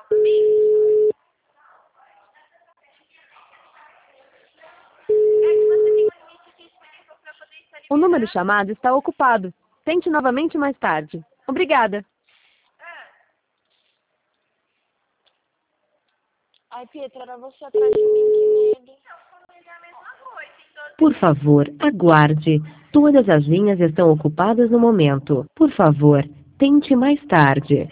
O número chamado está ocupado. Tente novamente mais tarde. Obrigada. Ai, Pietro, era você atrás de mim, que medo. Por favor, aguarde. Todas as linhas estão ocupadas no momento. Por favor, tente mais tarde.